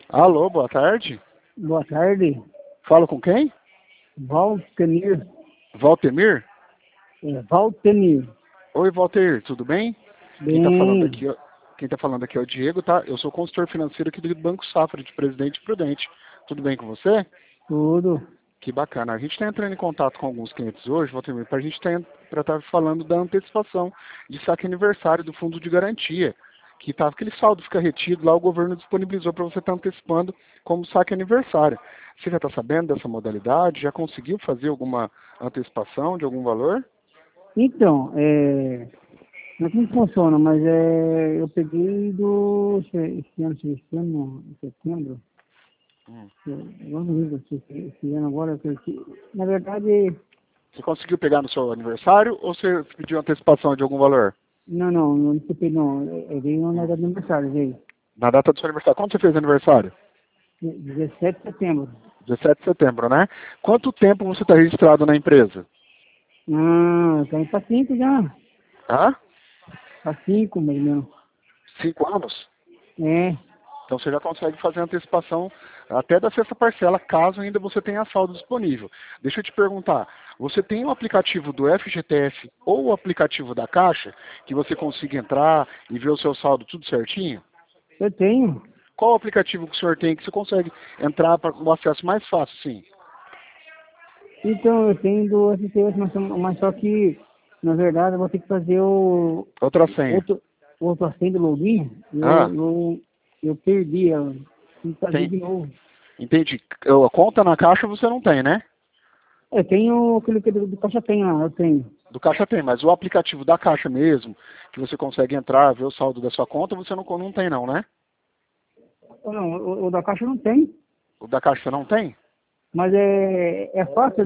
Alô, boa tarde. Boa tarde, Falo com quem? Valtemir. Valtemir? Valtemir. Oi, Valter, tudo bem? Quem tá falando Bem, aqui, quem tá falando aqui é o Diego, tá? Eu sou consultor financeiro aqui do Banco Safra, de Presidente Prudente. Tudo bem com você? tudo. Que bacana. A gente está entrando em contato com alguns clientes hoje, Valtemir, para a gente estar falando da antecipação de saque aniversário do Fundo de Garantia, que tá, aquele saldo fica retido, lá o governo disponibilizou para você estar antecipando como saque aniversário. Você já está sabendo dessa modalidade? Já conseguiu fazer alguma antecipação de algum valor? Então, não é como funciona, mas eu peguei esse ano, não, em setembro, Hum. eu não lembro se esse ano agora, na verdade, Você conseguiu pegar no seu aniversário ou você pediu antecipação de algum valor? não peguei não, veio na Hum. data do aniversário, veio, Na data do seu aniversário. Quando você fez aniversário? 17 de setembro. 17 de setembro, né? Quanto tempo você está registrado na empresa? Ah, tá indo pra 5 já, Hã? pra 5 mais ou menos. 5 anos? É, Então você já consegue fazer a antecipação até da sexta parcela, caso ainda você tenha saldo disponível. Deixa eu te perguntar, você tem o aplicativo do FGTS ou o aplicativo da Caixa, que você consiga entrar e ver o seu saldo tudo certinho? eu tenho. Qual o aplicativo que o senhor tem que você consegue entrar para o acesso mais fácil, sim? Então, eu tenho do STS, mas só que, na verdade, eu vou ter que fazer o Outra senha. outro, outro assim do login. Ah, Eu perdi ela. Tem que fazer tem. de novo. Entendi. A conta na Caixa você não tem, né? Eu tenho aquele que do Caixa Tem lá, eu tenho. Do Caixa tem, mas o aplicativo da Caixa mesmo, que você consegue entrar, ver o saldo da sua conta, você não tem não, né? Não, o da Caixa não tem, O da Caixa você não tem? mas é fácil.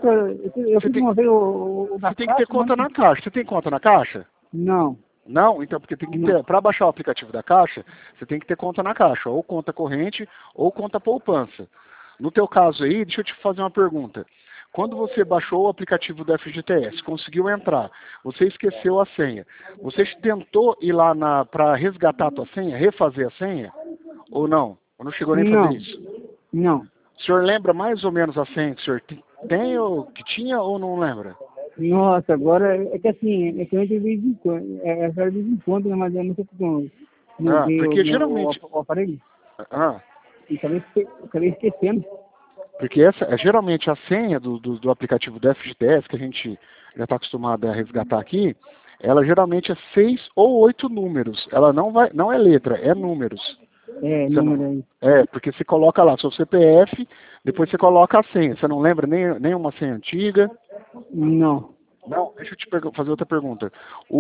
Eu Você fiz tem, uma vez o da você tem que ter Caixa, mas conta na Caixa. Você tem conta na Caixa? não, Não? Então, porque tem que não. ter, para baixar o aplicativo da Caixa, você tem que ter conta na Caixa, ou conta corrente, ou conta poupança. No teu caso aí, deixa eu te fazer uma pergunta. Quando você baixou o aplicativo do FGTS, conseguiu entrar, você esqueceu a senha, você tentou ir lá para resgatar a tua senha, refazer a senha, ou não? Ou não chegou nem a fazer Não, isso? não. O senhor lembra mais ou menos a senha que o senhor tem ou que tinha ou não lembra? Nossa, agora é que assim, é que eu entro de vez em quando, de vez em quando, né, mas eu não sei como Ah, mudei porque geralmente, o aparelho ah, e acabei esquecendo. porque essa é geralmente a senha do aplicativo do FGTS, que a gente já está acostumado a resgatar aqui, ela geralmente é 6 ou 8 números. Ela não é letra, é números. É, Você não, número aí. porque você coloca lá seu CPF, depois você coloca a senha. Você não lembra nem uma senha antiga? Não, Não, deixa eu te fazer outra pergunta.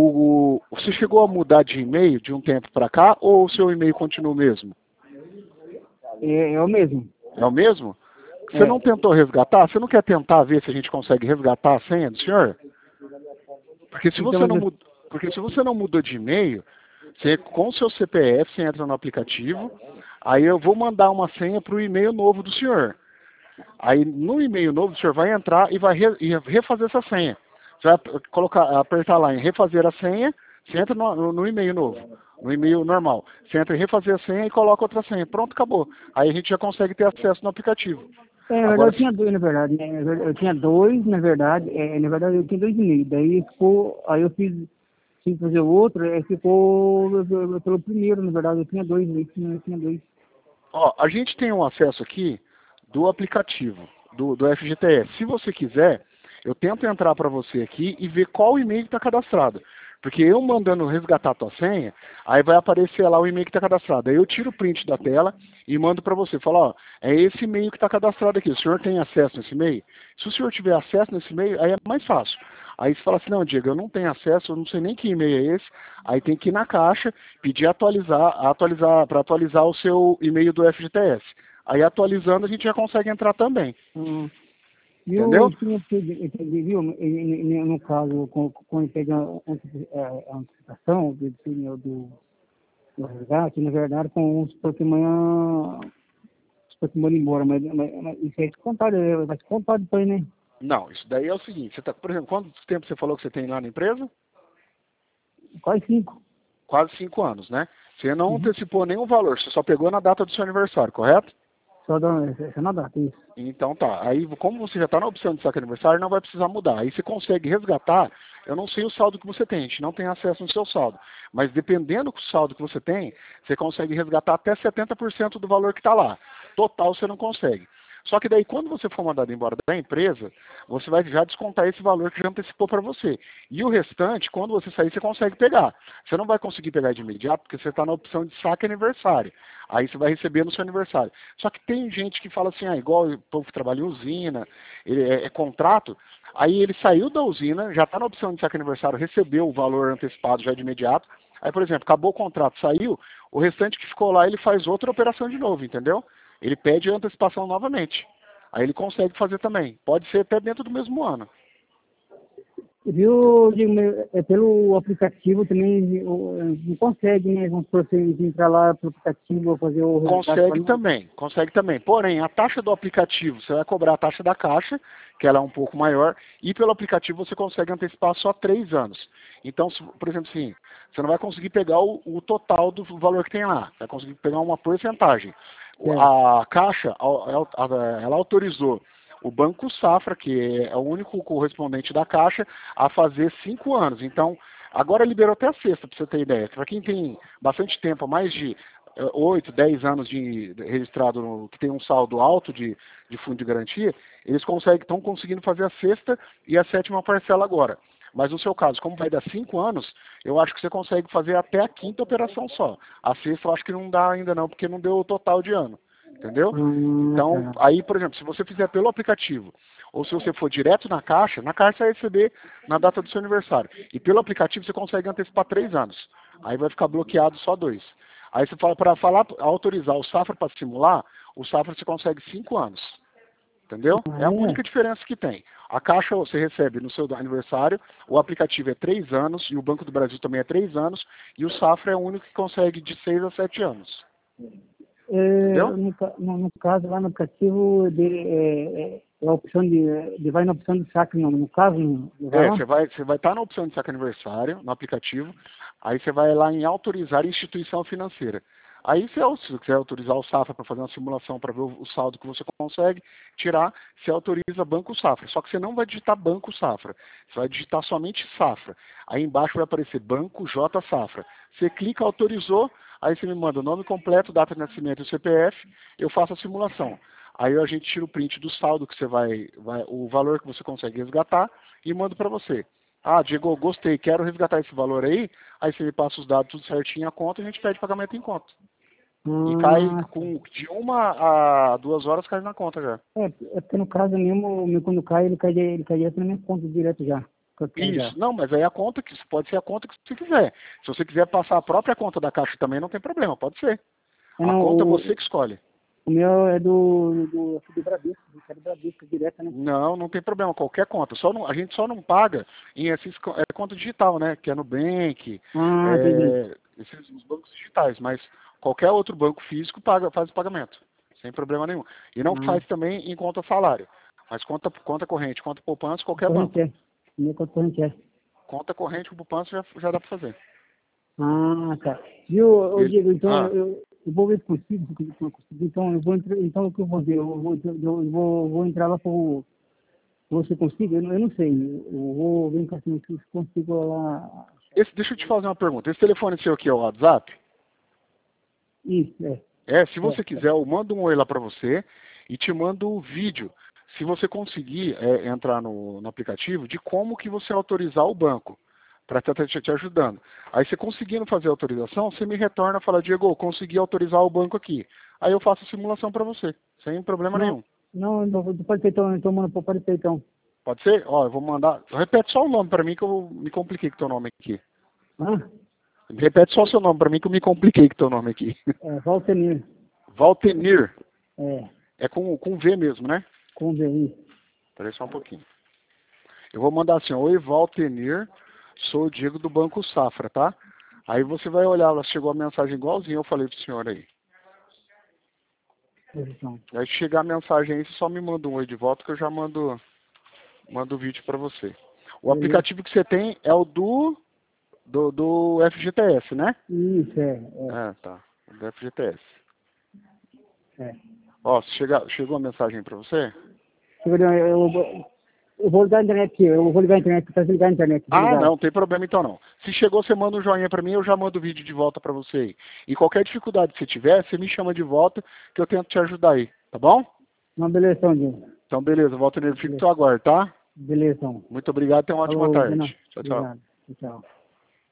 Você chegou a mudar de e-mail de um tempo para cá ou o seu e-mail continua o mesmo? é o mesmo. É o mesmo? Você É. não tentou resgatar? Você não quer tentar ver se a gente consegue resgatar a senha do senhor? Porque se Então, você não mudou, porque se você não mudou de e-mail, você com o seu CPF, você entra no aplicativo, aí eu vou mandar uma senha para o e-mail novo do senhor. Aí no e-mail novo o senhor vai entrar e vai refazer essa senha. Você vai apertar lá em refazer a senha, você entra no e-mail novo, no e-mail normal. Você entra em refazer a senha e coloca outra senha. Pronto, acabou. Aí a gente já consegue ter acesso no aplicativo. na Agora, verdade eu tinha dois, na verdade, né? Eu tinha dois, na verdade eu tinha 2,5. Daí ficou, aí eu tive que fazer o outro, aí ficou pelo primeiro, na verdade, eu tinha dois, eu tinha dois. ó, a gente tem um acesso aqui do aplicativo, do FGTS. Se você quiser, eu tento entrar para você aqui e ver qual e-mail está cadastrado. Porque eu mandando resgatar a tua senha, aí vai aparecer lá o e-mail que está cadastrado. Aí eu tiro o print da tela e mando para você. Falo, ó, é esse e-mail que está cadastrado aqui. O senhor tem acesso nesse e-mail? Se o senhor tiver acesso nesse e-mail, aí é mais fácil. Aí você fala assim, não, Diego, eu não tenho acesso, eu não sei nem que e-mail é esse. Aí tem que ir na caixa, pedir para atualizar o seu e-mail do FGTS. Aí atualizando a gente já consegue entrar também. Hum. E o Entendeu? instrumento que ele viu, no caso, quando pega a antecipação do resgate, na verdade, com uns supor que amanhã, supor que manda embora, mas isso aí é descontado, vai descontar depois, né? Não, isso daí é o seguinte, você tá, por exemplo, quanto tempo você falou que você tem lá na empresa? Quase 5. quase 5 anos, né? Você não antecipou nenhum valor, você só pegou na data do seu aniversário, correto? Só na data, isso. Então tá, aí como você já está na opção de saque aniversário, não vai precisar mudar. Aí você consegue resgatar, eu não sei o saldo que você tem, a gente não tem acesso no seu saldo. Mas dependendo do saldo que você tem, você consegue resgatar até 70% do valor que está lá. Total você não consegue. Só que daí quando você for mandado embora da empresa, você vai já descontar esse valor que já antecipou para você. E o restante, quando você sair, você consegue pegar. Você não vai conseguir pegar de imediato, porque você está na opção de saque aniversário. Aí você vai receber no seu aniversário. Só que tem gente que fala assim, igual o povo que trabalha em usina, é contrato, aí ele saiu da usina, já está na opção de saque aniversário, recebeu o valor antecipado já de imediato. Aí, por exemplo, acabou o contrato, saiu, o restante que ficou lá, ele faz outra operação de novo, entendeu? Ele pede a antecipação novamente. Aí ele consegue fazer também. Pode ser até dentro do mesmo ano. Viu, Diego, pelo aplicativo também não consegue, né? Vamos supor, você entrar lá pelo aplicativo fazer o resgate. Consegue também. Porém, a taxa do aplicativo, você vai cobrar a taxa da caixa, que ela é um pouco maior, e pelo aplicativo você consegue antecipar só 3 anos. Então, por exemplo, assim, você não vai conseguir pegar o total do valor que tem lá, vai conseguir pegar uma porcentagem. A Caixa, ela autorizou o Banco Safra, que é o único correspondente da Caixa, a fazer 5 anos. Então, agora liberou até a sexta, para você ter ideia. Para quem tem bastante tempo, há mais de 8, 10 anos de registrado, que tem um saldo alto de fundo de garantia, eles estão conseguindo fazer a sexta e a 7ª parcela agora. Mas no seu caso, como vai dar 5 anos, eu acho que você consegue fazer até a 5ª operação só. A sexta eu acho que não dá ainda não, porque não deu o total de ano. Entendeu? Então, aí, por exemplo, se você fizer pelo aplicativo, ou se você for direto na Caixa você vai receber na data do seu aniversário. E pelo aplicativo você consegue antecipar 3 anos. Aí vai ficar bloqueado só 2. Aí você fala para autorizar o Safra para simular, o Safra você consegue 5 anos. Entendeu? É a única diferença que tem. A Caixa você recebe no seu aniversário, o aplicativo é 3 anos, e o Banco do Brasil também é 3 anos, e o Safra é o único que consegue de 6 a 7 anos. No caso, lá no aplicativo, a opção vai na opção de saque, no caso? Você vai estar na opção de saque aniversário, no aplicativo, aí você vai lá em autorizar instituição financeira. Aí, se você quiser autorizar o Safra para fazer uma simulação para ver o saldo que você consegue tirar, você autoriza Banco Safra. Só que você não vai digitar Banco Safra, você vai digitar somente Safra. Aí embaixo vai aparecer Banco J Safra. Você clica, autorizou, aí você me manda o nome completo, data de nascimento e o CPF, eu faço a simulação. Aí a gente tira o print do saldo que você o valor que você consegue resgatar e manda para você. Ah, Diego, gostei, quero resgatar esse valor aí. Aí você me passa os dados tudo certinho, a conta, e a gente pede pagamento em conta. E cai de 1 a 2 horas cai na conta já. Porque no caso mesmo, quando cai, ele cai direto na minha conta direto já. Isso, não, mas aí a conta que pode ser a conta que você quiser. Se você quiser passar a própria conta da Caixa também, não tem problema, pode ser. Conta você que escolhe. O meu é do Bradesco, do Bradesco direto, né? Não tem problema, qualquer conta. A gente só não paga em conta digital, né? Que é Nubank, os bancos digitais, mas qualquer outro banco físico faz o pagamento, sem problema nenhum. E não faz também em conta salário, mas conta corrente, conta poupança, qualquer banco. Minha conta corrente é. Conta corrente com poupança já dá para fazer. Tá. Viu, Diego, então eu vou ver se consigo, então o que eu vou fazer? Eu vou entrar lá para você consiga? Eu não sei. Eu vou ver se consigo lá. Deixa eu te fazer uma pergunta. Esse telefone seu aqui é o WhatsApp? Isso, se você quiser, eu mando um oi lá para você e te mando o vídeo. Se você conseguir entrar no aplicativo, de como que você autorizar o banco, para estar te ajudando. Aí você conseguindo fazer a autorização, você me retorna e fala, Diego, consegui autorizar o banco aqui. Aí eu faço a simulação para você, sem problema nenhum. Não, pode ser então, mano, pode ser então. Pode ser? Eu vou mandar. Repete só o nome para mim que eu me compliquei com o teu nome aqui. Repete só o seu nome para mim que eu me compliquei com o teu nome aqui. Valtenir. Valtenir? É com V mesmo, né? Com V. Espera aí só um pouquinho. Eu vou mandar assim, oi Valtenir, sou o Diego do Banco Safra, tá? Aí você vai olhar, ela chegou a mensagem igualzinha, eu falei pro senhor aí. Aí chegar a mensagem aí, você só me manda um oi de volta que eu já mando o vídeo para você. O aplicativo que você tem é o do Do FGTS, né? Isso, Tá. Do FGTS. é. Ó, chegou a mensagem para você? Eu vou ligar a internet aqui, eu vou ligar a internet, tá ligar a internet. Não, tem problema então não. Se chegou, você manda um joinha para mim, eu já mando o vídeo de volta para você aí. E qualquer dificuldade que você tiver, você me chama de volta, que eu tento te ajudar aí, tá bom? Não, beleza, então, Dinho. Então, beleza, volta nele, fico no teu aguardo, tá? Beleza, então. Muito obrigado, tenha uma ótima Falou, tarde. Dina. Tchau, tchau. Obrigado. Tchau.